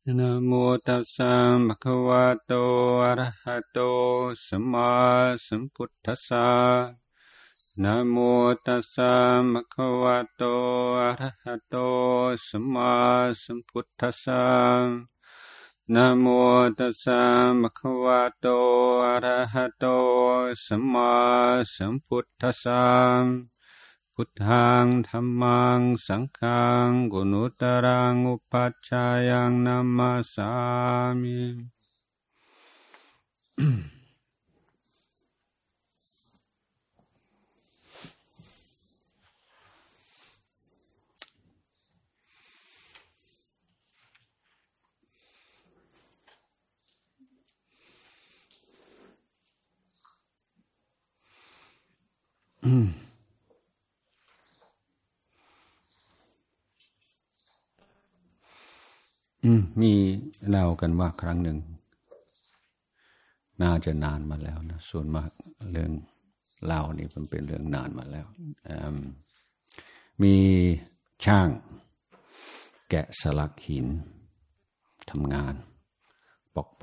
นะโมตัสสะภะคะวะโตอะระหะโตสัมมาสัมพุทธัสสะนะโมตัสสะภะคะวะโตอะระหะโตสัมมาสัมพุทธัสสะนะโมตัสสะภะคะวะโตอะระหะโตสัมมาสัมพุทธัสสะพุทธังธัมมังสังฆังกุณุตรังอุปัชฌายังนัมมาสามิมีเล่ากันว่าครั้งหนึ่งน่าจะนานมาแล้วนะส่วนมากเรื่องเล่านี่มันเป็นเรื่องนานมาแล้วมีช่างแกะสลักหินทำงานปอก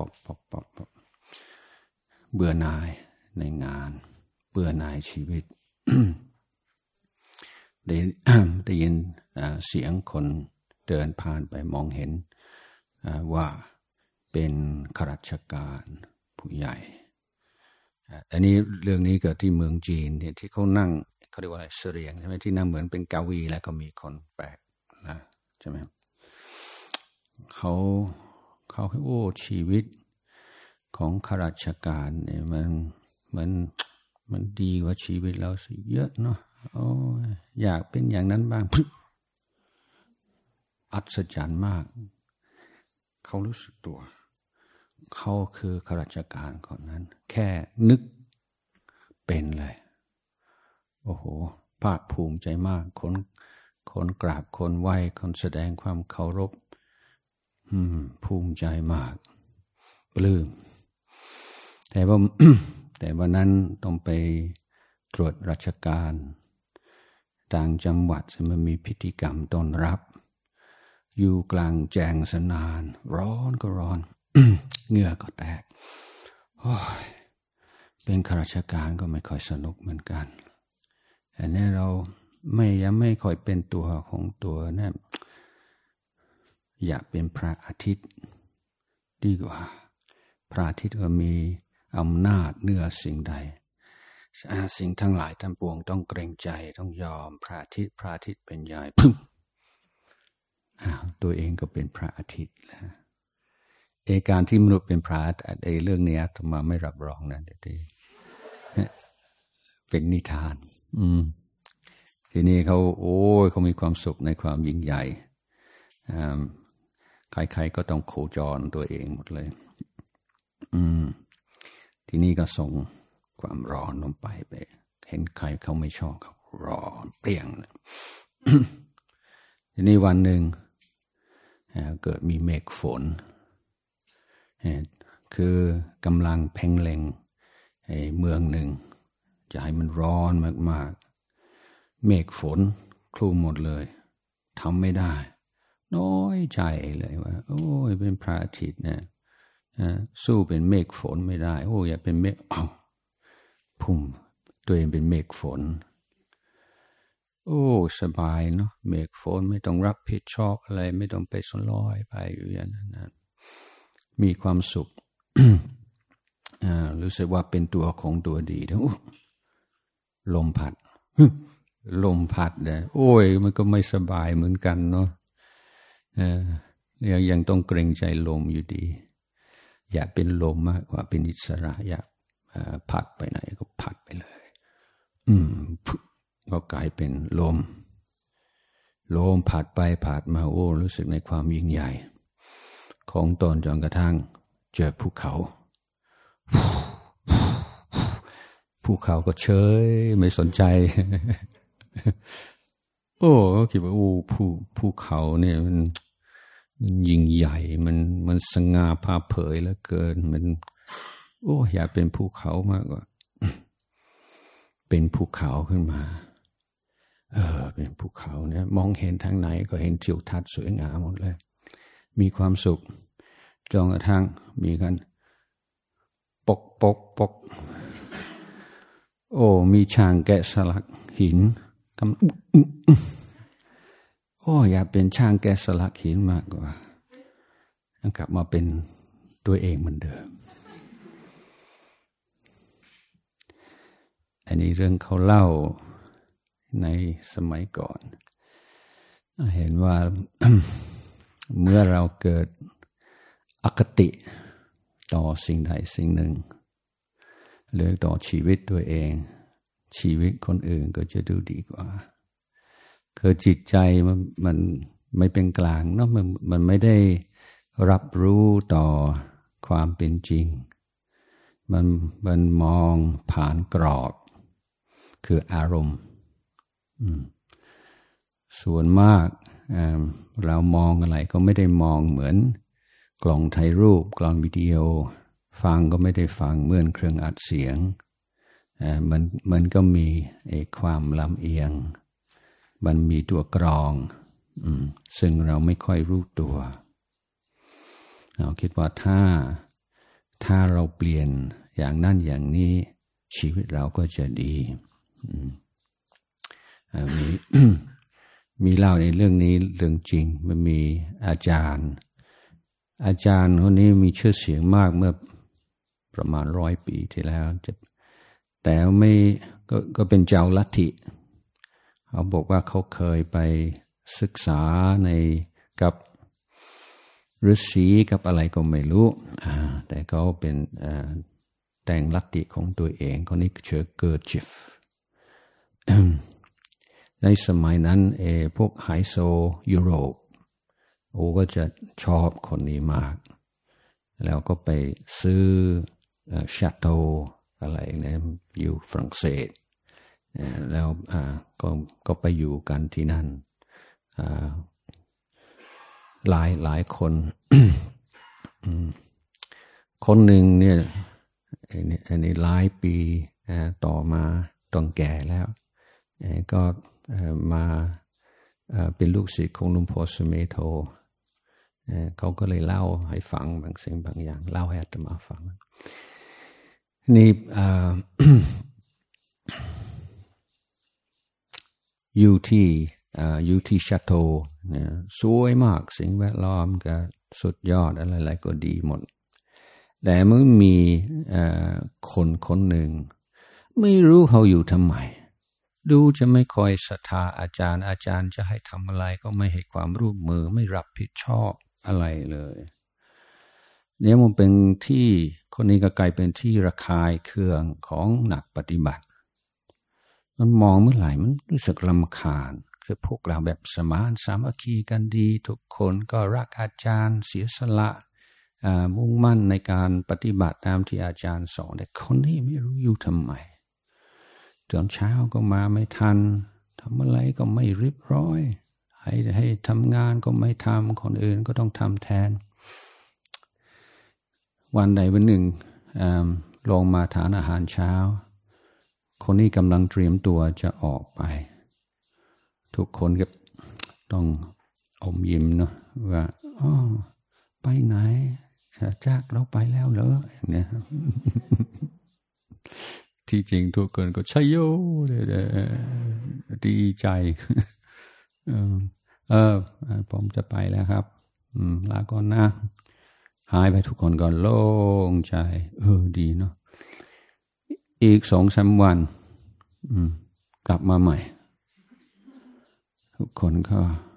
เบื่อหน่ายในงานเบื่อหน่ายชีวิต ได้ยินเสียงคนเดินผ่านไปมองเห็นว่าเป็นข้าราชการผู้ใหญ่อันนี้เรื่องนี้เกิดที่เมืองจีนที่เขานั่งเขาเรียกว่าอะไรเสรียงใช่ไหมที่นั่งเหมือนเป็นเกวีแล้วก็มีคนแปลกนะใช่ไหมเขาโอ้ชีวิตของข้าราชการเนี่ยมันดีกว่าชีวิตเราซะเยอะเนาะโอ้อยากเป็นอย่างนั้นบ้างอัศจรรย์มากเขารู้สึกตัวเขาคือข้าราชการคนนั้นแค่นึกเป็นเลยโอ้โหภาคภูมิใจมากคนกราบคนไหว้คนแสดงความเคารพภูมิใจมากปลื้มแต่ว่านั้นต้องไปตรวจราชการต่างจังหวัดซึ่งมันมีพิธีกรรมต้อนรับอยู่กลางแจ้งสนานร้อนก็ร้อน เหงื่อก็แตกเป็นข้าราชการก็ไม่ค่อยสนุกเหมือนกันอันนี้เรายังไม่ค่อยเป็นตัวของตัวนะอยากเป็นพระอาทิตย์ดีกว่าพระอาทิตย์ก็มีอำนาจเหนือสิ่งใดสิ่งทั้งหลายทั้งปวงต้องเกรงใจต้องยอมพระอาทิตย์เป็นใหญ่ตัวเองก็เป็นพระอาทิตย์แล้วการที่มนุษย์เป็นพระอาทิตย์เรื่องนี้อาตมาไม่รับรองนะเป็นนิทานทีนี้เขามีความสุขในความยิ่งใหญ่ใครๆก็ต้องโคจรตัวเองหมดเลยทีนี้ก็ส่งความร้อนลงไปเห็นใครเขาไม่ชอบเขาร้อนเปรี้ยงเลย ทีนี้วันหนึ่งเกิดมีเมฆฝนคือกำลังเพ่งเล็งเมืองหนึ่งจะให้มันร้อนมากๆเมฆฝนคลุมหมดเลยทำไม่ได้น้อยใจเลยว่าโอ้ยเป็นพระอาทิตย์เนี่ยสู้เป็นเมฆฝนไม่ได้โอ้อย่าเป็นเมฆพุ่มตัวเองเป็นเมฆฝนโอ้สบายเนาะเมฆฝนไม่ต้องรับผิดชอบอะไรไม่ต้องไปสลอยไปอยู่อย่างนั้นมีความสุข รู้สึกว่าเป็นตัวของตัวดีทั้งลมพัดเลยโอ้ยมันก็ไม่สบายเหมือนกันเนาะยังต้องเกรงใจลมอยู่ดีอยากเป็นลมมากกว่าเป็นอิสระอยากพัดไปไหนก็พัดไปเลยก็กลายเป็นลมพัดไปพัดมาโอ้รู้สึกในความยิ่งใหญ่ของตนจนกระทั่งเจอภูเขาก็เฉยไม่สนใจ โอ้คิดว่าภูเขาเนี่ยมันยิ่งใหญ่มันสง่าผ่าเผยเหลือเกินมันอยากเป็นภูเขามากกว่าเป็นภูเขาขึ้นมาเป็นภูเขาเนี่ยมองเห็นทางไหนก็เห็นทิวทัศน์สวยงามหมดเลยมีความสุขจนกระทั่งมีกันปกโอ้มีช่างแกะสลักหินโอ้อยากเป็นช่างแกะสลักหินมากกว่ากลับมาเป็นตัวเองเหมือนเดิมอันนี้เรื่องเขาเล่าในสมัยก่อนเห็นว่า เมื่อเราเกิดอคติต่อสิ่งใดสิ่งหนึ่งหรือต่อชีวิตตัวเองชีวิตคนอื่นก็จะดูดีกว่าคือจิตใจมันไม่เป็นกลางเนาะมันไม่ได้รับรู้ต่อความเป็นจริงมันมองผ่านกรอบคืออารมณ์ส่วนมากเรามองอะไรก็ไม่ได้มองเหมือนกล้องถ่ายรูปกล้องวิดีโอฟังก็ไม่ได้ฟังเหมือนเครื่องอัดเสียงมันก็มีความลำเอียงมันมีตัวกรองซึ่งเราไม่ค่อยรู้ตัวเราคิดว่าถ้าเราเปลี่ยนอย่างนั้นอย่างนี้ชีวิตเราก็จะดีมีเล่าในเรื่องนี้เรื่องจริงมันมีอาจารย์คนนี้มีชื่อเสียงมากเมื่อประมาณ100 ปีที่แล้วแต่ไม่ก็เป็นเจ้าลัทธิเขาบอกว่าเขาเคยไปศึกษากับฤาษีกับอะไรก็ไม่รู้แต่เขาเป็นแต่งลัทธิของตัวเองคนนี้ชื่อเกิร์จิฟ ในสมัยนั้นพวกไฮโซยุโรปก็จะชอบคนนี้มากแล้วก็ไปซื้อชาโตอะไรเนี่ยอยู่ฝรั่งเศสแล้วก็ไปอยู่กันที่นั่นหลายคน คนหนึ่งเนี่ยอันนี้หลายปีต่อมาต้องแก่แล้วก็มาเป็นลูกศิษย์ของหลวงพ่อสุเมโธเขาก็เลยเล่าให้ฟังบางสิ่งบางอย่างเล่าให้อาตมาฟังนี่ อยู่ที่ชาโตสวยมากสิ่งแวดล้อมก็สุดยอดอะไรๆก็ดีหมดแต่เมื่อมีคนหนึ่งไม่รู้เขาอยู่ทำไมดูจะไม่ค่อยศรัทธาอาจารย์จะให้ทำอะไรก็ไม่ให้ความร่วมมือไม่รับผิดชอบอะไรเลยเนี่ยมันเป็นที่คนนี้ก็กลายเป็นที่ระคายเคืองของนักปฏิบัติมันมองเมื่อไหร่มันรู้สึกรำคาญคือพวกเราแบบสมานสามัคคีกันดีทุกคนก็รักอาจารย์เสียสละมุ่งมั่นในการปฏิบัติตามที่อาจารย์สอนแต่คนนี้ไม่รู้อยู่ทำไมตอนเช้าก็มาไม่ทันทำอะไรก็ไม่เรียบร้อยให้ทำงานก็ไม่ทำคนอื่นก็ต้องทำแทนวันใดวันหนึ่งลงมาทานอาหารเช้าคนนี้กำลังเตรียมตัวจะออกไปทุกคนก็ต้องอมยิ้มเนาะว่าไปไหนจากเราไปแล้วเหรอเนี่ย ที่จริงทุกคนก็ชัยโยดีใจ ผมจะไปแล้วครับลาก่อนนะหายไปทุกคนก็โล่งใจดีเนาะอีก2-3 วันกลับมาใหม่ทุกคนก็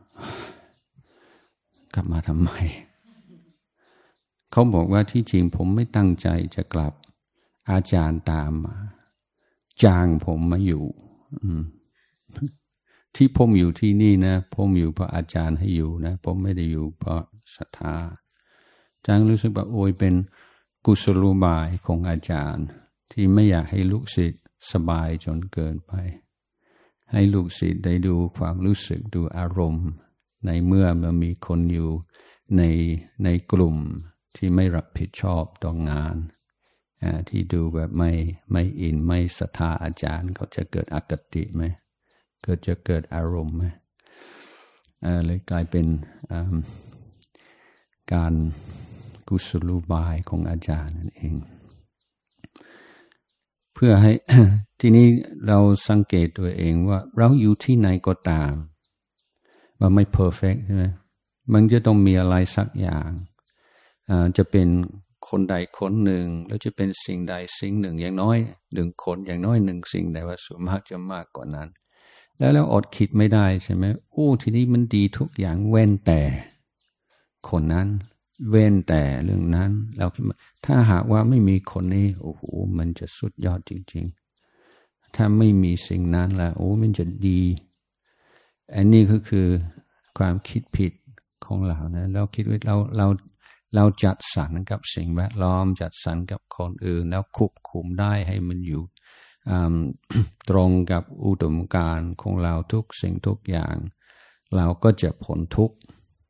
กลับมาทำไมเขาบอกว่าที่จริงผมไม่ตั้งใจจะกลับอาจารย์ตามมาจ้างผมมาอยู่ที่ผมอยู่ที่นี่นะผมอยู่เพราะอาจารย์ให้อยู่นะผมไม่ได้อยู่เพราะศรัทธาจังรู้สึกว่าโอยเป็นกุศโลบายของอาจารย์ที่ไม่อยากให้ลูกศิษย์สบายจนเกินไปให้ลูกศิษย์ได้ดูความรู้สึกดูอารมณ์ในเมื่อมันมีคนอยู่ในกลุ่มที่ไม่รับผิดชอบต่องานที่ดูแบบไม่อินไม่ศรัทธาอาจารย์เขาจะเกิดอคติไหมจะเกิดอารมณ์ไหมเลยกลายเป็นการกุศโลบายของอาจารย์นั่นเองเพื่อให้ ทีนี้เราสังเกตตัวเองว่าเราอยู่ที่ไหนก็ตามว่าไม่เพอร์เฟกต์ใช่ไหมมันจะต้องมีอะไรสักอย่างจะเป็นคนใดคนหนึ่งแล้วจะเป็นสิ่งใดสิ่งหนึ่งอย่างน้อยหนึ่งคนอย่างน้อยหนึ่งสิ่งแต่ว่าส่วนมากจะมากกว่านั้นแล้วอดคิดไม่ได้ใช่ไหมโอ้ทีนี้มันดีทุกอย่างเว้นแต่คนนั้นเว้นแต่เรื่องนั้นเราคิดว่าถ้าหากว่าไม่มีคนนี้โอ้โหมันจะสุดยอดจริงๆถ้าไม่มีสิ่งนั้นแล้วโอ้มันจะดีอันนี้ก็คือความคิดผิดของเรานะเราคิดว่าเราจัดสรรกับสิ่งแวดล้อมจัดสรรกับคนอื่นแล้วควบคุมได้ให้มันอยู่ตรงกับอุดมการณ์ของเราทุกสิ่งทุกอย่างเราก็จะพ้นทุกข์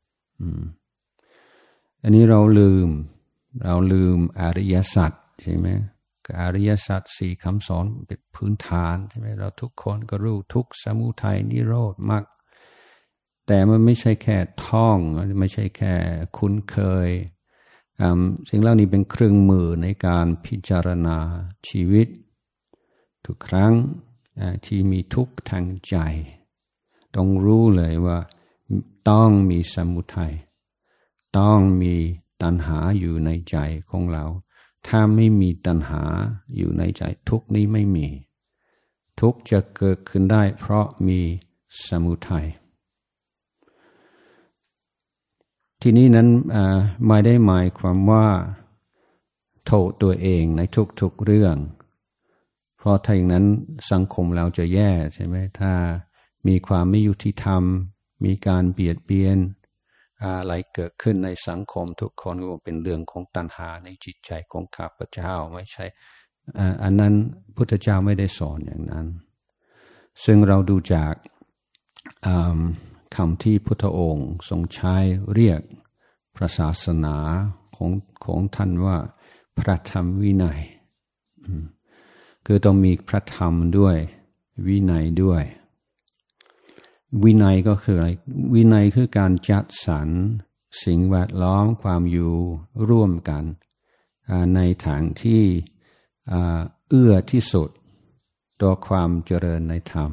อันนี้เราลืมอริยสัจใช่ไหมอริยสัจสี่คำสอนเป็นพื้นฐานใช่ไหมเราทุกคนก็รู้ทุกข์สมุทัยนิโรธมรรคแต่มันไม่ใช่แค่ท่องไม่ใช่แค่คุ้นเคยสิ่งเหล่านี้เป็นเครื่องมือในการพิจารณาชีวิตทุกครั้งที่มีทุกข์ทางใจต้องรู้เลยว่าต้องมีสมุทัยต้องมีตัณหาอยู่ในใจของเราถ้าไม่มีตัณหาอยู่ในใจทุกข์นี้ไม่มีทุกข์จะเกิดขึ้นได้เพราะมีสมุทัยที่นี้นั้นไม่ได้หมายความว่าโทษตัวเองในทุกๆเรื่องเพราะถ้าอย่างนั้นสังคมเราจะแย่ใช่ไหมถ้ามีความไม่ยุติธรรมมีการเบียดเบียนอะไรเกิดขึ้นในสังคมทุกคนก็เป็นเรื่องของตัณหาในจิตใจของข้าพเจ้าไม่ใช่อันนั้นพุทธเจ้าไม่ได้สอนอย่างนั้นซึ่งเราดูจากคำที่พุทธองค์ทรงใช้เรียกพระศาสนาของท่านว่าพระธรรมวินัยคือต้องมีพระธรรมด้วยวินัยด้วยวินัยก็คืออะไรวินัยคือการจัดสรรสิ่งแวดล้อมความอยู่ร่วมกันในทางที่เอื้อที่สุดต่อความเจริญในธรรม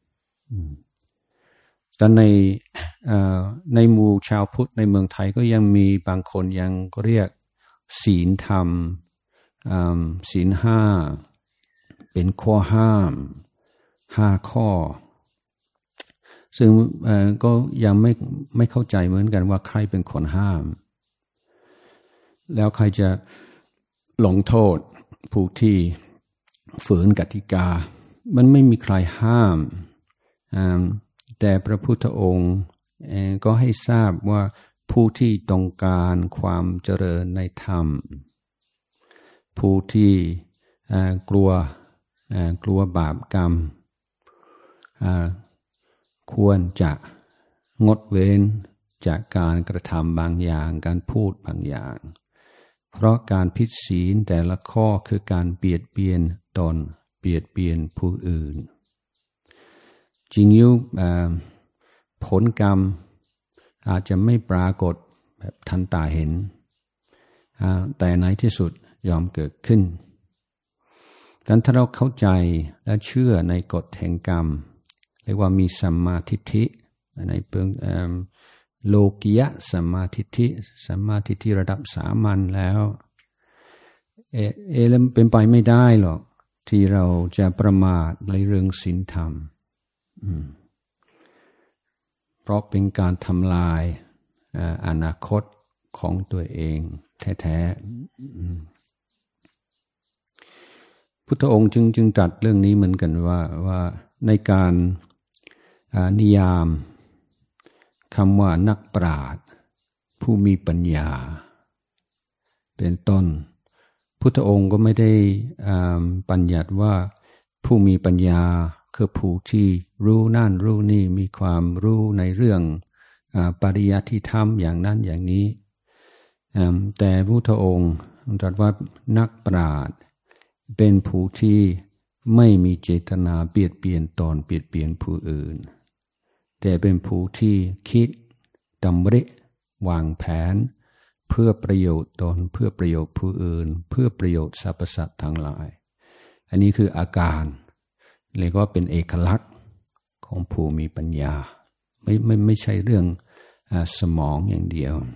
แต่ในหมู่ชาวพุทธในเมืองไทยก็ยังมีบางคนยังเรียกศีลธรรมศีลห้าเป็นข้อห้าม5 ข้อซึ่งก็ยังไม่เข้าใจเหมือนกันว่าใครเป็นคนห้ามแล้วใครจะลงโทษผู้ที่ฝืนกติกามันไม่มีใครห้ามแต่พระพุทธองค์ก็ให้ทราบว่าผู้ที่ต้องการความเจริญในธรรมผู้ที่กลัวบาปกรรมควรจะงดเว้นจากการกระทำบางอย่างการพูดบางอย่างเพราะการผิดศีลแต่ละข้อคือการเบียดเบียนตนเบียดเบียนผู้อื่นจริงอยู่ผลกรรมอาจจะไม่ปรากฏแบบทันตาเห็นแต่ในที่สุดยอมเกิดขึ้นดังนั้นถ้าเราเข้าใจและเชื่อในกฎแห่งกรรมเรียกว่ามีสัมมาทิฏฐิในเบื้องโลกิยะสัมมาทิฏฐิระดับสามัญแล้วเป็นไปไม่ได้หรอกที่เราจะประมาทในเรื่องศีลธรรมเพราะเป็นการทำลายอนาคตของตัวเองแท้ๆพุทธองค์จึงตรัสเรื่องนี้เหมือนกันว่าในการนิยามคำว่านักปราชญ์ผู้มีปัญญาเป็นต้นพุทธองค์ก็ไม่ได้บัญญัติว่าผู้มีปัญญาคือผู้ที่รู้นั่นรู้นี่มีความรู้ในเรื่องปริยัติธรรมอย่างนั้นอย่างนี้แต่พุทธองค์ตรัสว่านักปราชญ์เป็นผู้ที่ไม่มีเจตนาเบียดเบียนตนเบียดเบียนผู้อื่นแต่เป็นผู้ที่คิดดำริวางแผนเพื่อประโยชน์ตนเพื่อประโยชน์ผู้อื่นเพื่อประโยชน์สรรพสัตว์ทั้งหลายอันนี้คืออาการเรียกว่าเป็นเอกลักษณ์ของผู้มีปัญญาไม่ใช่เรื่องสมองอย่างเดียว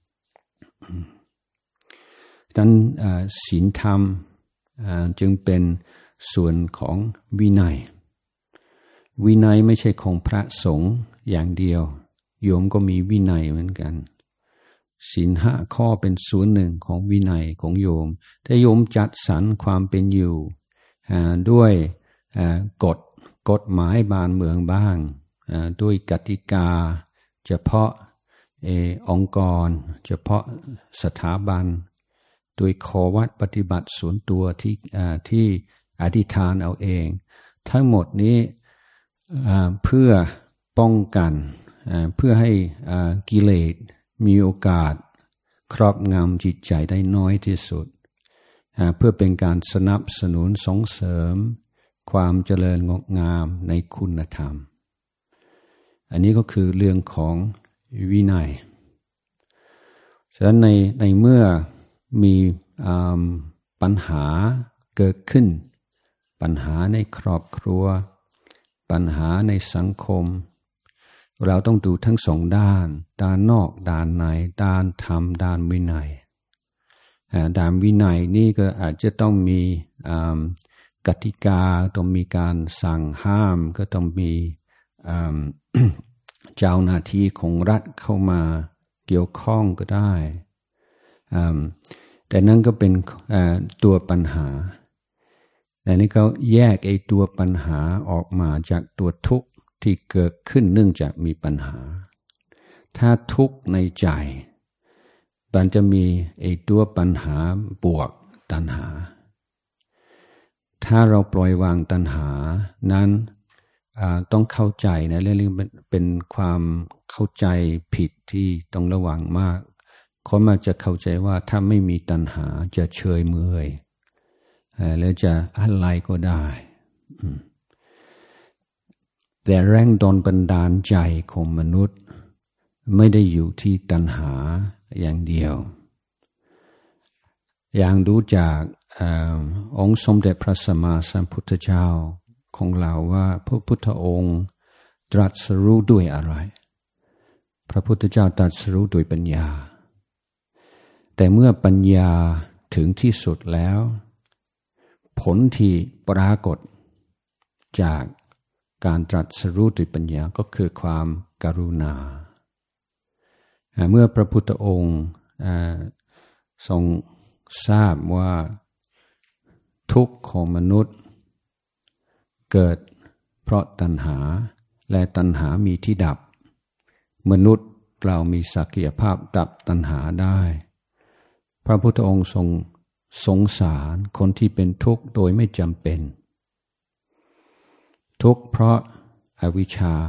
ดังนั้นศีลธรรมจึงเป็นส่วนของวินัยไม่ใช่ของพระสงฆ์อย่างเดียวโยมก็มีวินัยเหมือนกันศีล5 ข้อเป็นส่วนหนึ่งของวินัยของโยมถ้าโยมจัดสรรความเป็นอยู่ด้วยกฎหมายบ้านเมืองบ้างด้วยกติกาเฉพาะองค์กรเฉพาะสถาบันโดยข้อวัดปฏิบัติส่วนตัวที่อธิษฐานเอาเองทั้งหมดนี้เพื่อป้องกันเพื่อให้กิเลสมีโอกาสครอบงำจิตใจได้น้อยที่สุดเพื่อเป็นการสนับสนุนส่งเสริมความเจริญงอกงามในคุณธรรมอันนี้ก็คือเรื่องของวินัยฉะนั้นในเมื่อมีปัญหาเกิดขึ้นปัญหาในครอบครัวปัญหาในสังคมเราต้องดูทั้งสองด้านนอกด้านในด้านธรรมด้านวินัยด้านวินัยนี่ก็อาจจะต้องมีกติกาต้องมีการสั่งห้ามก็ต้องมีเจ้าหน้าที่ของรัฐเข้ามาเกี่ยวข้องก็ได้แต่นั่นก็เป็นตัวปัญหาแต่นี่ก็แยกไอ้ตัวปัญหาออกมาจากตัวทุกข์ที่เกิดขึ้นเนื่องจากมีปัญหาถ้าทุกข์ในใจมันจะมีไอ้ตัวปัญหาบวกตัณหาถ้าเราปล่อยวางตัณหานั้นต้องเข้าใจนะเรื่องเป็นความเข้าใจผิดที่ต้องระวังมากคนมาจะเข้าใจว่าถ้าไม่มีตัณหาจะเฉยเมยแล้วจะอะไรก็ได้แต่แรงดลบันดาลใจของมนุษย์ไม่ได้อยู่ที่ตัณหาอย่างเดียวอย่างดูจากองค์สมเด็จพระสัมมาสัมพุทธเจ้าของเราว่าพระพุทธองค์ตรัสรู้ด้วยอะไรพระพุทธเจ้าตรัสรู้ด้วยปัญญาแต่เมื่อปัญญาถึงที่สุดแล้วผลที่ปรากฏจากการตรัสรู้ด้วยปัญญาก็คือความกรุณาเมื่อพระพุทธองค์ทรงทราบว่าทุกข์ของมนุษย์เกิดเพราะตัณหาและตัณหามีที่ดับมนุษย์เรามีศักยภาพดับตัณหาได้พระพุทธองค์ทรงสงสารคนที่เป็นทุกข์โดยไม่จำเป็นทุกข์เพราะอวิชชา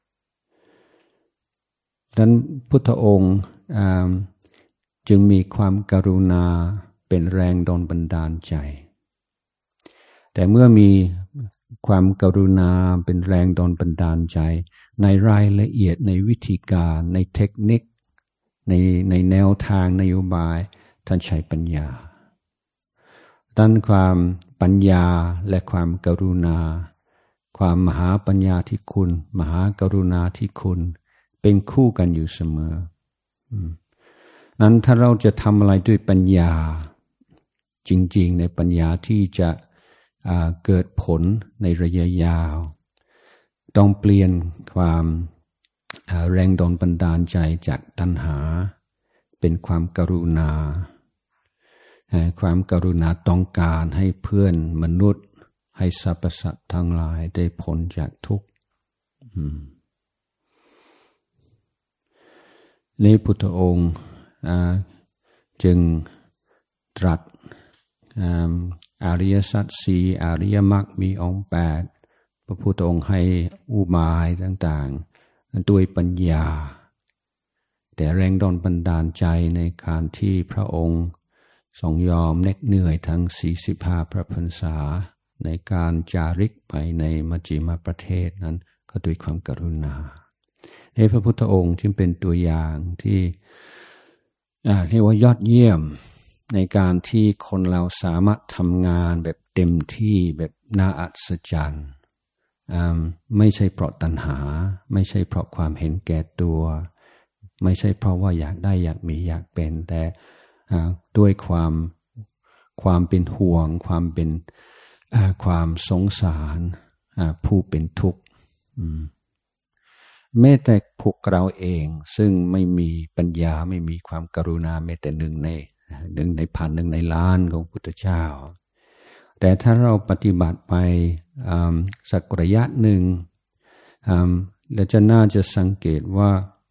ดังนั้นพุทธองค์จึงมีความกรุณาเป็นแรงดลบันดาลใจแต่เมื่อมีความกรุณาเป็นแรงดลบันดาลใจในรายละเอียดในวิธีการในเทคนิคในแนวทางนโยบายท่านใช้ปัญญาด้านความปัญญาและความกรุณาความมหาปัญญาที่คุณมหากรุณาที่คุณเป็นคู่กันอยู่เสมอนั้นถ้าเราจะทำอะไรด้วยปัญญาจริงๆในปัญญาที่จะเกิดผลในระยะยาวต้องเปลี่ยนความแรงดลบันดาลใจจากตัณหาเป็นความกรุณาความกรุณาต้องการให้เพื่อนมนุษย์ให้สรรพสัตว์ทั้งหลายได้พ้นจากทุกข์ในพุทธองค์จึงตรัสอริยสัจสี่อริยมรรคมีองค์8พระพุทธองค์ให้อุบายต่างๆด้วยปัญญาแต่แรงดลบันดาลใจในการที่พระองค์ทรงยอมเหน็ดเหนื่อยทั้ง45 พระพรรษาในการจาริกไปในมัจฉิมประเทศนั้นก็ด้วยความก กรุณาพระพุทธองค์จึงเป็นตัวอย่างที่ พระเรียกว่ายอดเยี่ยมในการที่คนเราสามารถทำงานแบบเต็มที่แบบน่าอัศจรรย์ไม่ใช่เพราะตัณหาไม่ใช่เพราะความเห็นแก่ตัวไม่ใช่เพราะว่าอยากได้อยากมีอยากเป็นแต่ด้วยความเป็นห่วงความเป็นความสงสารผู้เป็นทุกข์แม้แต่พวกเราเองซึ่งไม่มีปัญญาไม่มีความกรุณาแม้แต่หนึ่งในพันหนึ่งในล้านของพุทธเจ้าแต่ถ้าเราปฏิบัติไปสักระยะหนึ่งเราจะน่าจะสังเกตว่า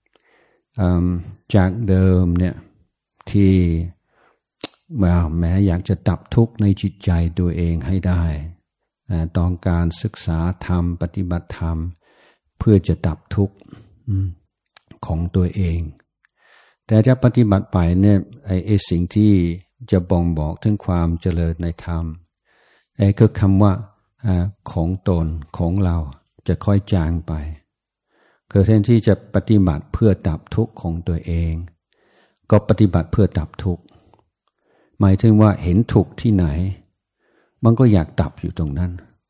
จากเดิมเนี่ยที่แม้อยากจะดับทุกข์ในจิตใจตัวเองให้ได้ต้องการศึกษาธรรมปฏิบัติธรรมเพื่อจะดับทุกข์ของตัวเองแต่จะปฏิบัติไปเนี่ยไอ้สิ่งที่จะบ่งบอกถึงความเจริญในธรรมคือคำว่าของตนของเราจะค่อยจางไปคือแทนที่จะปฏิบัติเพื่อดับทุกข์ของตัวเองก็ปฏิบัติเพื่อดับทุกข์หมายถึงว่าเห็นทุกข์ที่ไหนมันก็อยากดับอยู่ตรงนั้น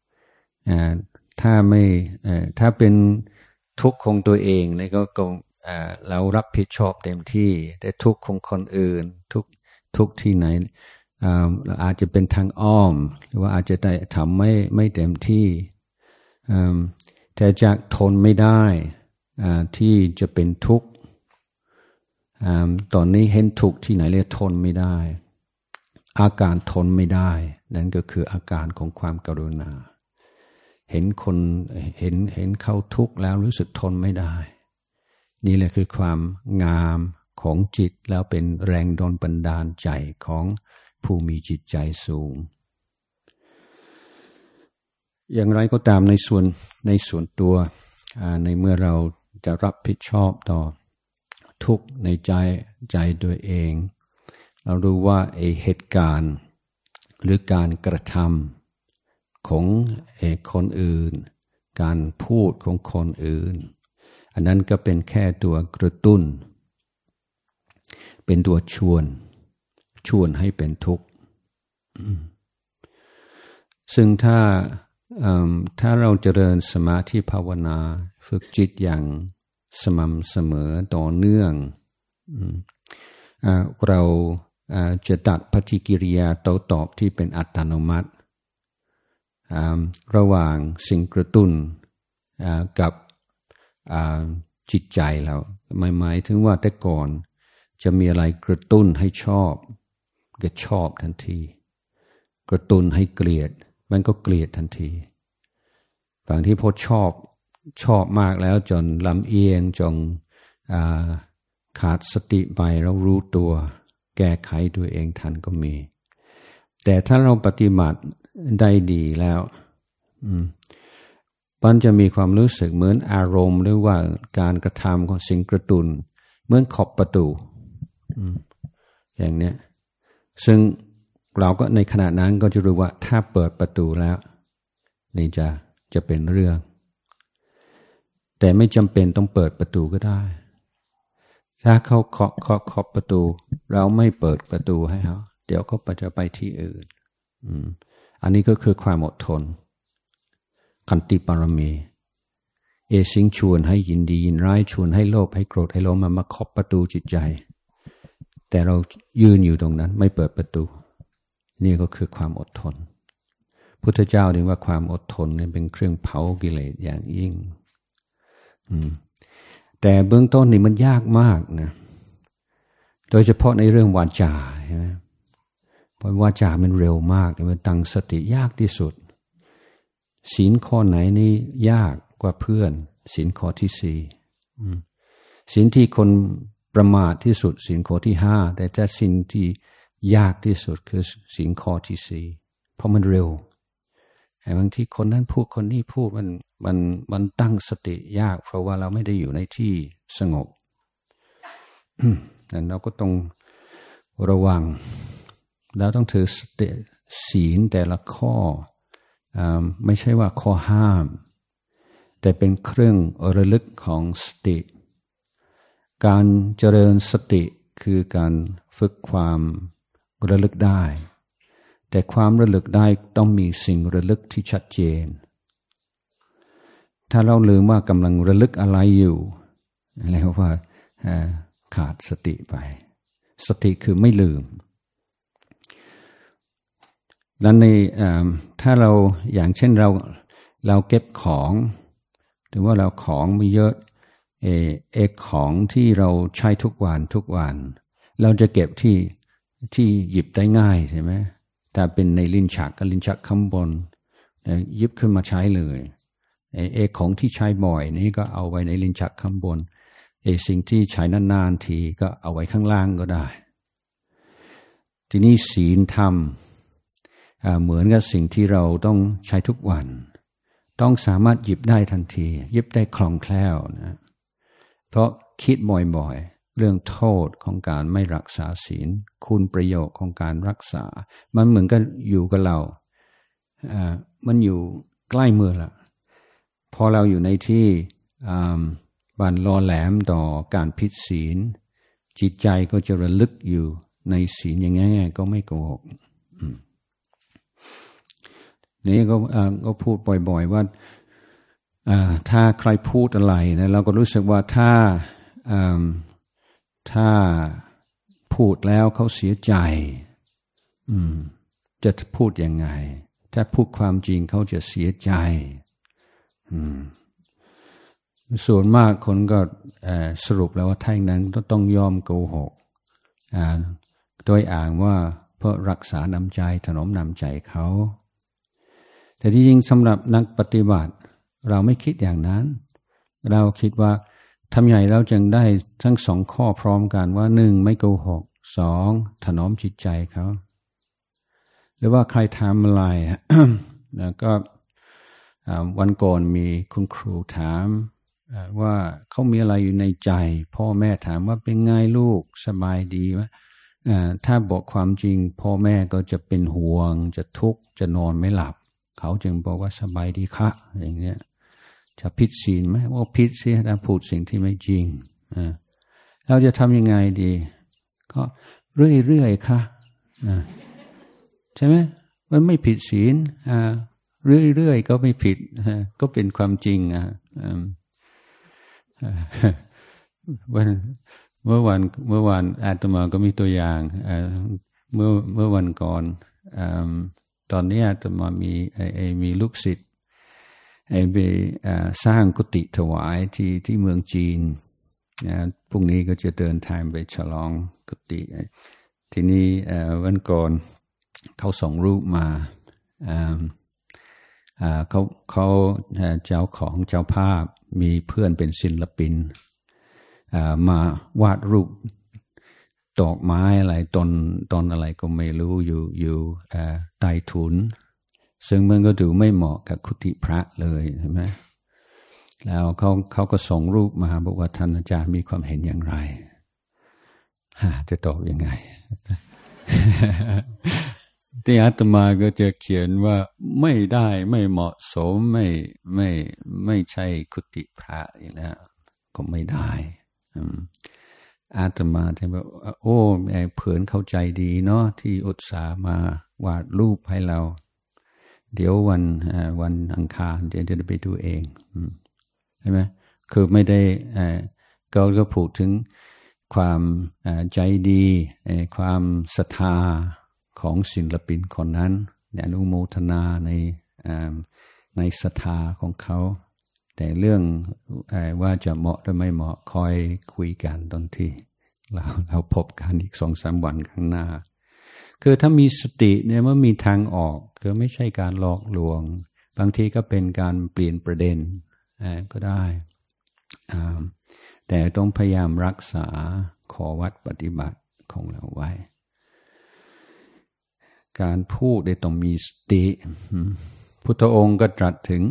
ถ้าเป็นทุกข์ของตัวเองเนี่ยก็เรารับผิดชอบเต็มที่แต่ทุกข์ของคนอื่นทุกข์ที่ไหนอาจจะเป็นทางอ้อมหรือว่าอาจจะได้ทำไม่เต็มที่แต่จากทนไม่ได้ที่จะเป็นทุกข์ตอนนี้เห็นทุกข์ที่ไหนเรียกทนไม่ได้อาการทนไม่ได้นั่นก็คืออาการของความกรุณาเห็นคนเห็นเขาทุกข์แล้วรู้สึกทนไม่ได้นี่แหละคือความงามของจิตแล้วเป็นแรงดลบันดาลใจของผู้มีจิตใจสูงอย่างไรก็ตามในส่วนตัวในเมื่อเราจะรับผิดชอบต่อทุกข์ในใจตัวเองเรารู้ว่าเหตุการณ์หรือการกระทำของคนอื่นการพูดของคนอื่นอันนั้นก็เป็นแค่ตัวกระตุ้นเป็นตัวชวนให้เป็นทุกข์ซึ่งถ้าเราเจริญสมาธิภาวนาฝึกจิตอย่างสม่ำเสมอต่อเนื่องเราจะตัดปฏิกิริยาโต้ตอบที่เป็นอัตโนมัติระหว่างสิ่งกระตุ้นกับจิตใจเราหมายถึงว่าแต่ก่อนจะมีอะไรกระตุ้นให้ชอบก็ชอบทันทีกระตุ้นให้เกลียดมันก็เกลียดทันทีบางที่พอชอบมากแล้วจนลำเอียงจนขาดสติไปแล้วรู้ตัวแก้ไขตัวเองทันก็มีแต่ถ้าเราปฏิบัติได้ดีแล้วมันจะมีความรู้สึกเหมือนอารมณ์หรือว่าการกระทำของสิ่งกระตุ้นเหมือนขอบประตูอย่างเนี้ยซึ่งเราก็ในขณะนั้นก็จะรู้ว่าถ้าเปิดประตูแล้วนี่จะเป็นเรื่องแต่ไม่จำเป็นต้องเปิดประตูก็ได้ถ้าเขาเคาะประตูเราไม่เปิดประตูให้เขาเดี๋ยวเขาจะไปที่อื่นอันนี้ก็คือความอดทนขันติปรมีสิ่งชวนให้ยินดียินร้ายชวนให้โลภให้โกรธให้หลงมาเคาะประตูจิตใจแต่เรายืนอยู่ตรงนั้นไม่เปิดประตูนี่ก็คือความอดทนพุทธเจ้าเรียกว่าความอดทนเนี่ยเป็นเครื่องเผากิเลสอย่างยิ่งแต่เบื้องต้นนี่มันยากมากนะโดยเฉพาะในเรื่องวาจาใช่ไหมเพราะวาจามันเร็วมากมันตั้งสติยากที่สุดศีลข้อไหนนี่ยากกว่าเพื่อนศีลข้อที่สี่ศีลที่คนประมาทที่สุดศีลข้อที่ห้าแต่ถ้าศีลที่ยากที่สุดคือศีลข้อที่สี่เพราะมันเร็วบางทีคนนั้นพูดคนนี้พูดมันตั้งสติยากเพราะว่าเราไม่ได้อยู่ในที่สงบเราก็ต้องระวังเราต้องถือศีลแต่ละข้อไม่ใช่ว่าข้อห้ามแต่เป็นเครื่องระลึกของสติการเจริญสติคือการฝึกความระลึกได้แต่ความระลึกได้ต้องมีสิ่งระลึกที่ชัดเจนถ้าเราลืมว่ากำลังระลึกอะไรอยู่แล้วว่าขาดสติไปสติคือไม่ลืมแล้วในถ้าเราอย่างเช่นเราเก็บของหรือว่าเราของมีเยอะของที่เราใช้ทุกวันเราจะเก็บที่หยิบได้ง่ายใช่ไหมแต่เป็นในลิ้นชักกับลิ้นชักข้างบนหยิบขึ้นมาใช้เลยของที่ใช้บ่อยนี่ก็เอาไว้ในลิ้นชักข้างบนสิ่งที่ใช้นานๆทีก็เอาไว้ข้างล่างก็ได้ทีนี้ศีลธรรมเหมือนกับสิ่งที่เราต้องใช้ทุกวันต้องสามารถหยิบได้ทันทีหยิบได้คล่องแคล่วนะเพราะคิดบ่อยๆเรื่องโทษของการไม่รักษาศีลคุณประโยชน์ของการรักษามันเหมือนกันอยู่กับเรามันอยู่ใกล้มือละพอเราอยู่ในที่บันรอแหลมต่อการผิดศีลจิตใจก็จะระลึกอยู่ในศีลอย่างง่ายๆก็ไม่โกหกนี่ก็พูดบ่อยๆว่าถ้าใครพูดอะไรนะเราก็รู้สึกว่าถ้าพูดแล้วเขาเสียใจจะพูดยังไงถ้าพูดความจริงเขาจะเสียใจส่วนมากคนก็สรุปแล้วว่าถ้าอย่างนั้นต้องยอมโกหกโดยอ้างว่าเพื่อรักษาน้ำใจถนอมน้ำใจเขาแต่ที่จริงสำหรับนักปฏิบัติเราไม่คิดอย่างนั้นเราคิดว่าทำไงเราจึงได้ทั้งสองข้อพร้อมกันว่าหนึ่งไม่โกหกสองถนอมจิตใจเขาหรือว่าใครทำอะไร แล้วก็วันก่อนมีคุณครูถามว่าเขามีอะไรอยู่ในใจพ่อแม่ถามว่าเป็นไงลูกสบายดีไหมถ้าบอกความจริงพ่อแม่ก็จะเป็นห่วงจะทุกข์จะนอนไม่หลับเขาจึงบอกว่าสบายดีค่ะอย่างเงี้ยจะผิดศีลไหมว่าผิดสิถ้าพูดสิ่งที่ไม่จริงเราจะทำยังไงดีก็เรื่อยๆค่ะใช่ไหมมันไม่ผิดศีลเรื่อยๆก็ไม่ผิดก็เป็นความจริงเมื่อวานอาตมาก็มีตัวอย่างเมื่อวันก่อนตอนนี้อาตมามีลูกศิษย์ไปสร้างกุฏิถวายที่เมืองจีนพรุ่งนี้ก็จะเดินทางไปฉลองกุฏิทีนี้วันก่อนเขาส่งรูปมาเขาเจ้าของเจ้าภาพมีเพื่อนเป็นศิลปินมาวาดรูปดอกไม้อะไรต้นอะไรก็ไม่รู้อยู่ใต้ถุนซึ่งมันก็ดูไม่เหมาะกับกุฏิพระเลยใช่ไหมแล้วเขาก็ส่งรูปมาบอกว่าท่านอาจารย์มีความเห็นอย่างไรจะตอบยังไง ที่อาตมาก็จะเขียนว่าไม่ได้ไม่เหมาะสมไม่ใช่กุฏิพระอย่างนี้ก็ไม่ได้อาตมาจะบอกโอ้เผื่อนเข้าใจดีเนาะที่อุตส่าห์มาวาดรูปให้เราเดี๋ยววันอังคารเดี๋ยวจะไปดูเองใช่ไหมคือไม่ได้ก็พูดถึงความใจดีความศรัทธาของศิลปินคนนั้นอนุโมทนาในศรัทธาของเขาแต่เรื่องว่าจะเหมาะหรือไม่เหมาะคอยคุยกันตอนที่เราพบกันอีก 2-3 วันข้างหน้าคือถ้ามีสติเนี่ยมันมีทางออกคือไม่ใช่การหลอกลวงบางทีก็เป็นการเปลี่ยนประเด็นก็ได้แต่ต้องพยายามรักษาข้อวัดปฏิบัติของเราไว้การพูดได้ต้องมีสติพุทธองค์ก็ตรัสถึง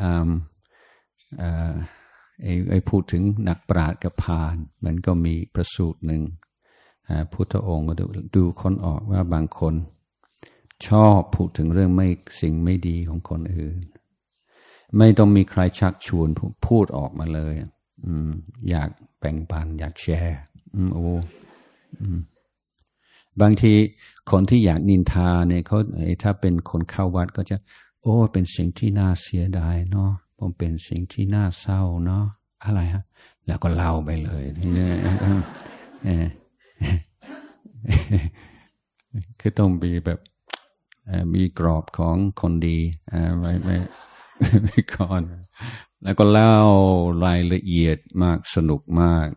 พูดถึงนักปราชญ์กับพาลมันก็มีประสูตรหนึ่งพุทธองค์ก็ดูคนออกว่าบางคนชอบพูดถึงเรื่องสิ่งไม่ดีของคนอื่นไม่ต้องมีใครชักชวนพูดออกมาเลยอยากแบ่งปันอยากแชร์โอ้บางทีคนที่อยากนินทาเนี่ยเขาถ้าเป็นคนเข้าวัดก็จะโอ้เป็นสิ่งที่น่าเสียดายเนาะผมเป็นสิ่งที่น่าเศร้าเนาะอะไรฮะแล้วก็เล่าไปเลยคือต้องมีแบบมีกรอบของคนดีไม่ก่อนแล้วก็เล่ารายละเอียดมากสนุกมาก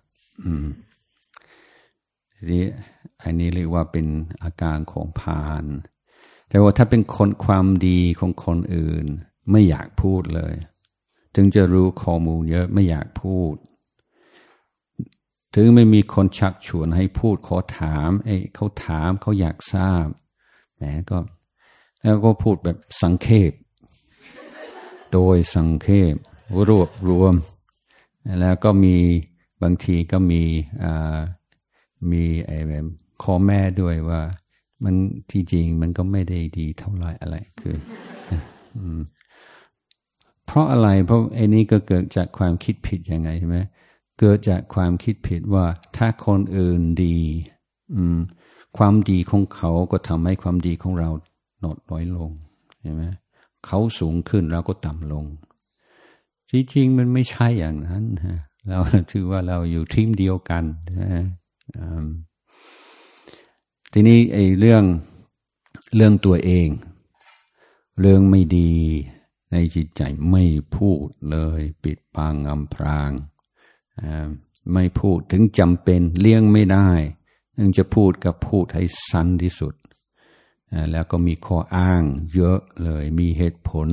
นี่อันนี้เรียกว่าเป็นอาการของพาลแต่ว่าถ้าเป็นคนความดีของคนอื่นไม่อยากพูดเลยถึงจะรู้ข้อมูลเยอะไม่อยากพูดถึงไม่มีคนชักชวนให้พูดขอถามเขาถามเขาอยากทราบแหมก็แล้วก็พูดแบบสังเขปโดยสังเขปรวบรวมแล้วก็มีบางทีก็มีแบบข้อแม่ด้วยว่ามันที่จริงมันก็ไม่ได้ดีเท่าไหร่อะไรคือเพราะอะไรเพราะไอ้นี้ก็เกิดจากความคิดผิดยังไงใช่ไหมเกิดจากความคิดผิดว่าถ้าคนอื่นดีความดีของเขาก็ทำให้ความดีของเราลดน้อยลงใช่ไหมเขาสูงขึ้นเราก็ต่ำลงจริงๆมันไม่ใช่อย่างนั้นเราถือว่าเราอยู่ทีมเดียวกันทีนี้ไอ้เรื่องตัวเองเรื่องไม่ดีในจิตใจไม่พูดเลยปิดบังอำพรางไม่พูดถึงจำเป็นเลี่ยงไม่ได้ถึงจะพูดกับพูดให้สั้นที่สุดแล้วก็มีข้ออ้างเยอะเลยมีเหตุผล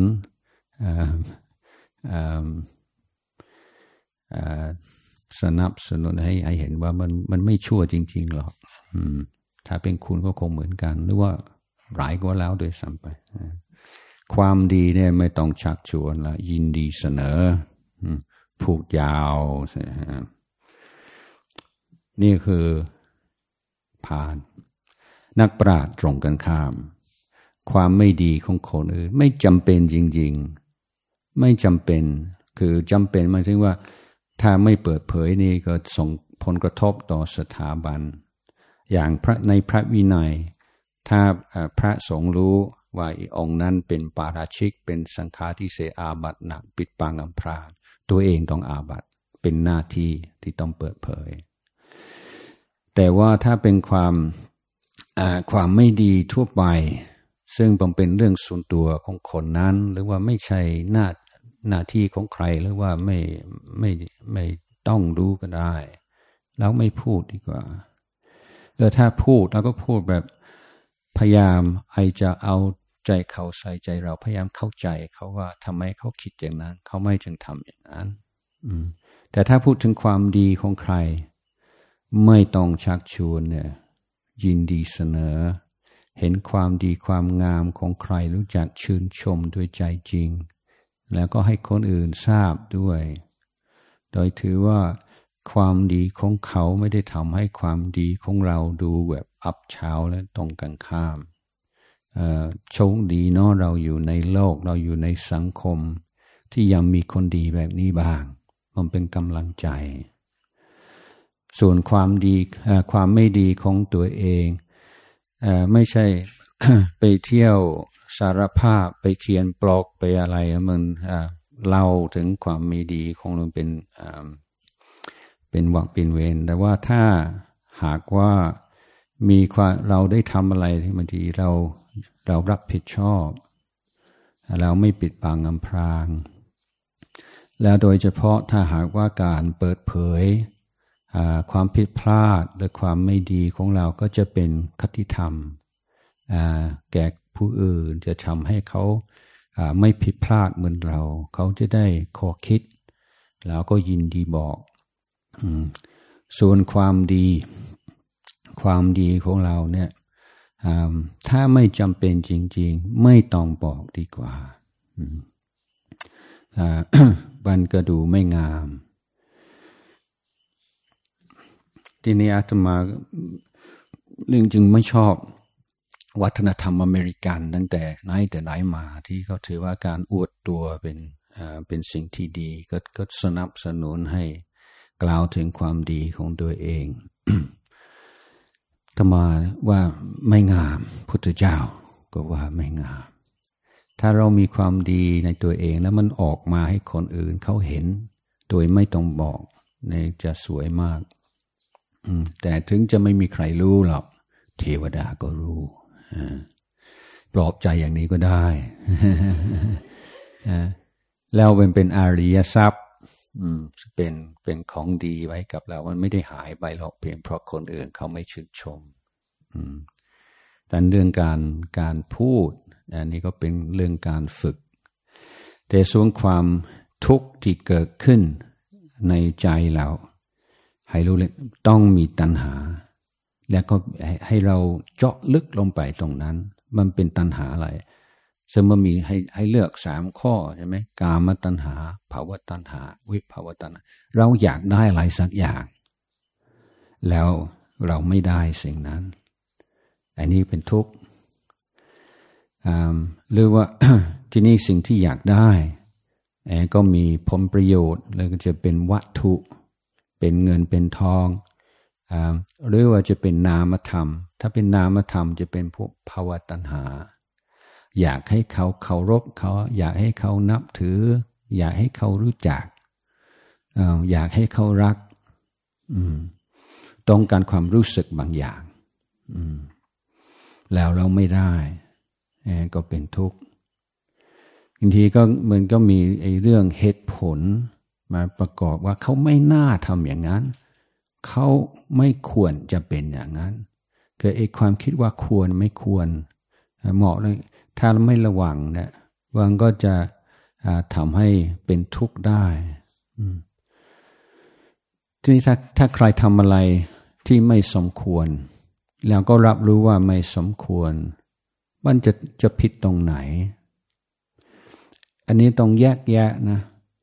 สนับสนุนให้เห็นว่ามันไม่ชั่วจริงๆหรอกถ้าเป็นคุณก็คงเหมือนกันหรือว่าหลายกว่าแล้วโดยซ้ำไปความดีเนี่ยไม่ต้องชักชวนละยินดีเสนอพูดยาวนี่คือผ่านนักปราชญ์ตรงกันข้ามความไม่ดีของคนอื่นไม่จำเป็นจริงๆไม่จำเป็นคือจำเป็นหมายถึงว่าถ้าไม่เปิดเผยนี่ก็ส่งผลกระทบต่อสถาบันอย่างในพระวินัยถ้าพระสงฆ์รู้ว่าองค์นั้นเป็นปาราชิกเป็นสังฆาทิเสสอาบัติหนักปิดบังอำพรางตัวเองต้องอาบัติเป็นหน้าที่ที่ต้องเปิดเผยแต่ว่าถ้าเป็นความไม่ดีทั่วไปซึ่งเป็นเรื่องส่วนตัวของคนนั้นหรือว่าไม่ใช่หน้าที่ของใครหรือว่าไม่ต้องรู้ก็ได้แล้วไม่พูดดีกว่าแต่ถ้าพูดเราก็พูดแบบพยายามจะเอาใจเขาใส่ใจเราพยายามเข้าใจเขาว่าทำไมเขาคิดอย่างนั้นเขาไม่จึงทำอย่างนั้นแต่ถ้าพูดถึงความดีของใครไม่ต้องชักชวนเนี่ยยินดีเสนอเห็นความดีความงามของใครรู้จักชื่นชมด้วยใจจริงแล้วก็ให้คนอื่นทราบด้วยโดยถือว่าความดีของเขาไม่ได้ทำให้ความดีของเราดูแบบอับเฉาและตรงกันข้ามโชคดีเนาะเราอยู่ในโลกเราอยู่ในสังคมที่ยังมีคนดีแบบนี้บ้างมันเป็นกำลังใจส่วนความดีความไม่ดีของตัวเองไม่ใช่ ไปเที่ยวสารภาพไปเขียนบล็อกไปอะไรมันเล่าถึงความไม่ดีของเราเป็นหวังเป็นเวรแต่ว่าถ้าหากว่ามีความเราได้ทำอะไรที่บางทีเรารับผิดชอบเราไม่ปิดบังอำพรางแล้วโดยเฉพาะถ้าหากว่าการเปิดเผยความผิดพลาดหรือความไม่ดีของเราก็จะเป็นคติธรรมแก่ผู้อื่นจะทำให้เขาไม่ผิดพลาดเหมือนเราเขาจะได้ข้อคิดแล้วก็ยินดีบอกส่วนความดีของเราเนี่ยถ้าไม่จำเป็นจริงๆไม่ต้องบอกดีกว่ามันก็ดูไม่งามทีนี้อาตมาเรื่องจึงไม่ชอบวัฒนธรรมอเมริกันตั้งแต่ไหนมาที่เขาถือว่าการอวดตัวเป็นสิ่งที่ดีก็สนับสนุนให้กล่าวถึงความดีของตัวเองธรรมาว่าไม่งามพุทธเจ้าก็ว่าไม่งามถ้าเรามีความดีในตัวเองแล้วมันออกมาให้คนอื่นเขาเห็นโดยไม่ต้องบอกเนี่ยจะสวยมากแต่ถึงจะไม่มีใครรู้หรอกเทวดาก็รู้ปลอบใจอย่างนี้ก็ได้แล้วเป็นอาริยทรัพย์เป็นของดีไว้กับเรามันไม่ได้หายไปหรอกเพียงเพราะคนอื่นเขาไม่ชื่นชมแต่เรื่องการพูดอันนี้ก็เป็นเรื่องการฝึกแต่ส่วนความทุกข์ที่เกิดขึ้นในใจเราให้รู้เลยต้องมีตัณหาแล้วก็ให้เราเจาะลึกลงไปตรงนั้นมันเป็นตัณหาอะไรซึ่งมันมีให้เลือก3ข้อใช่ไหมกามตัณหาภวตัณหาวิภวตัณหาเราอยากได้อะไรสักอย่างแล้วเราไม่ได้สิ่งนั้นอันนี้เป็นทุกข์หรือว่า ที่นี่สิ่งที่อยากได้ก็มีผลประโยชน์แล้วก็จะเป็นวัตถุเป็นเงินเป็นทองหรือว่าจะเป็นนามธรรมถ้าเป็นนามธรรมจะเป็นพวกภวตัณหาอยากให้เขาเคารพเขาอยากให้เขานับถืออยากให้เขารู้จักอยากให้เขารักต้องการความรู้สึกบางอย่างแล้วเราไม่ได้ก็เป็นทุกข์บางทีก็มันก็มีไอ้เรื่องเหตุผลมาประกอบว่าเขาไม่น่าทำอย่างนั้นเขาไม่ควรจะเป็นอย่างนั้นคือไอ้ความคิดว่าควรไม่ควรเหมาะเลยถ้าเราไม่ระวังเนี่ยมันก็จะทำให้เป็นทุกข์ได้ทีนี้ถ้าใครทำอะไรที่ไม่สมควรแล้วก็รับรู้ว่าไม่สมควรมันจะผิดตรงไหนอันนี้ต้องแยกแยะนะ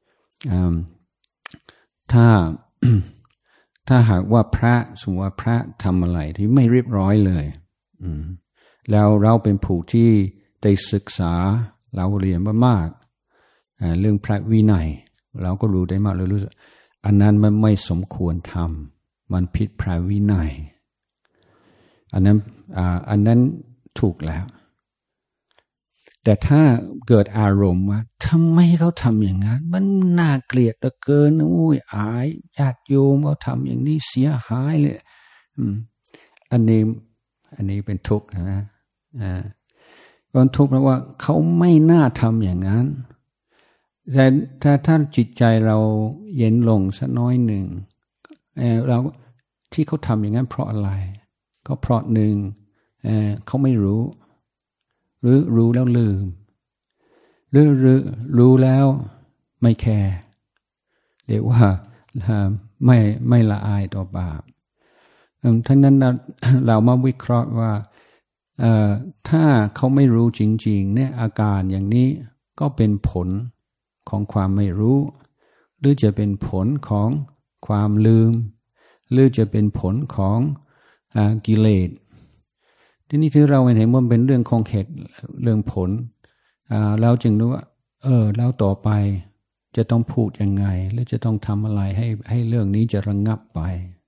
ถ้าหากว่าพระสมมติว่าพระทำอะไรที่ไม่เรียบร้อยเลยแล้วเราเป็นผู้ที่ได้ศึกษาเราเรียนมามากเรื่องพระวินัยเราก็รู้ได้มากเลยรู้สึกอันนั้นมันไม่สมควรทำมันผิดพระวินัยอันนั้นถูกแล้วแต่ถ้าเกิดอารมณ์ว่าทำไมเขาทำอย่างนั้นมันน่าเกลียดเหลือเกินอุ้ยอายญาติโยมเขาทำอย่างนี้เสียหายเลยอันนี้เป็นทุกข์นะเป็นทุกข์เพราะว่าเขาไม่น่าทำอย่างนั้นแต่ถ้าจิตใจเราเย็นลงสักน้อยหนึ่งเราที่เขาทำอย่างนั้นเพราะอะไรก็เพราะหนึ่งเขาไม่รู้หรือรู้แล้วลืมหรือรู้แล้วไม่แคร์เรียกว่าไม่ละอายต่อบาปทั้งนั้นเรามาวิเคราะห์ว่าถ้าเขาไม่รู้จริงๆเนี่ยอาการอย่างนี้ก็เป็นผลของความไม่รู้หรือจะเป็นผลของความลืมหรือจะเป็นผลของกิเลสทีนี้ที่เราเห็นว่าเป็นเรื่องของเหตุเรื่องผลเราจึงรู้ว่าแล้วต่อไปจะต้องพูดยังไงหรือจะต้องทำอะไรให้เรื่องนี้จะระงับไป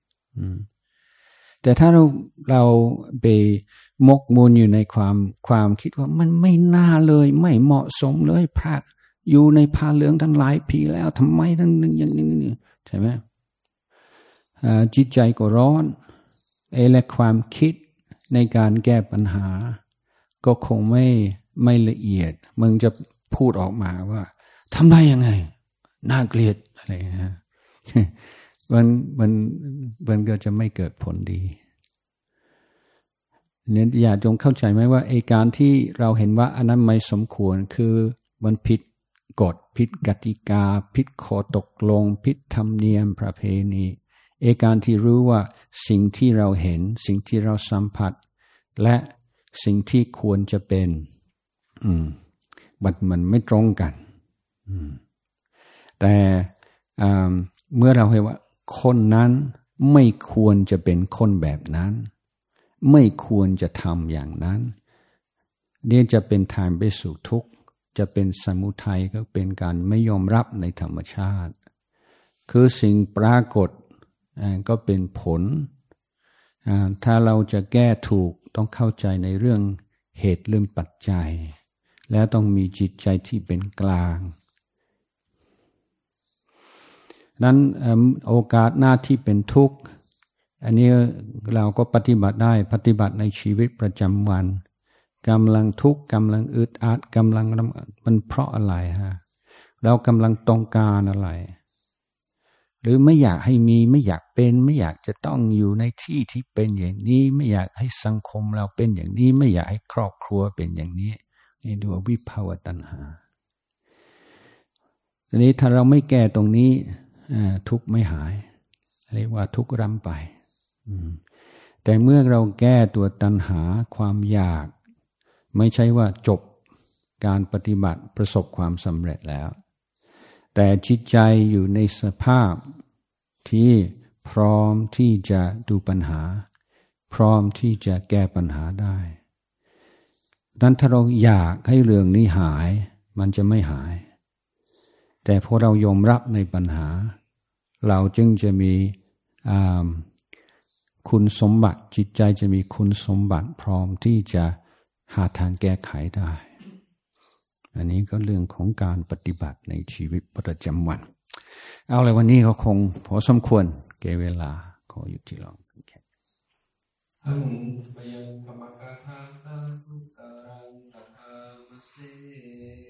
แต่ถ้าเราไปมกมุ่นอยู่ในความคิดว่ามันไม่น่าเลยไม่เหมาะสมเลยพระอยู่ในผ้าเหลืองทั้งหลายปีแล้วทำไมทั้งนึงอย่างนี้ใช่ไหมจิตใจก็ร้อนและความคิดในการแก้ปัญหาก็คงไม่ละเอียดมึงจะพูดออกมาว่าทำได้ยังไงน่าเกลียดอะไรนะมันก็จะไม่เกิดผลดีเนี่ยอย่าจงเข้าใจไหมว่าไอ้การที่เราเห็นว่าอันนั้นไม่สมควรคือมันผิดกฎผิดกติกาผิดข้อตกลงผิดธรรมเนียมประเพณีไอ้การที่รู้ว่าสิ่งที่เราเห็นสิ่งที่เราสัมผัสและสิ่งที่ควรจะเป็นมันไม่ตรงกันแต่เมื่อเราเห็นว่าคนนั้นไม่ควรจะเป็นคนแบบนั้นไม่ควรจะทำอย่างนั้นนี่จะเป็นทางไปสู่ทุกข์จะเป็นสมุทัยก็เป็นการไม่ยอมรับในธรรมชาติคือสิ่งปรากฏก็เป็นผลถ้าเราจะแก้ถูกต้องเข้าใจในเรื่องเหตุเรื่องปัจจัยแล้วต้องมีจิตใจที่เป็นกลางนั้นโอกาสหน้าที่เป็นทุกข์อันนี้เราก็ปฏิบัติได้ปฏิบัติในชีวิตประจำวันกำลังทุกข์กำลังอึดอัดกำลังมันเพราะอะไรฮะเรากำลังต้องการอะไรหรือไม่อยากให้มีไม่อยากเป็นไม่อยากจะต้องอยู่ในที่ที่เป็นอย่างนี้ไม่อยากให้สังคมเราเป็นอย่างนี้ไม่อยากให้ครอบครัวเป็นอย่างนี้นี่ดูวิภาวตัณหาทีนี้ถ้าเราไม่แก้ตรงนี้ทุกข์ไม่หายเรียกว่าทุกข์รำไปแต่เมื่อเราแก้ตัวตัณหาความอยากไม่ใช่ว่าจบการปฏิบัติประสบความสำเร็จแล้วแต่จิตใจอยู่ในสภาพที่พร้อมที่จะดูปัญหาพร้อมที่จะแก้ปัญหาได้นั้นถ้าเราอยากให้เรื่องนี้หายมันจะไม่หายแต่พอเรายอมรับในปัญหาเราจึงจะมีคุณสมบัติจิตใจจะมีคุณสมบัติพร้อมที่จะหาทางแก้ไขได้อันนี้ก็เรื่องของการปฏิบัติในชีวิตประจำวันเอาเลยวันนี้เขาคงพอสมควรแก่เวลาขออยู่ที่เราหังพยังธรรมกถาสาธุการังตถามัสเส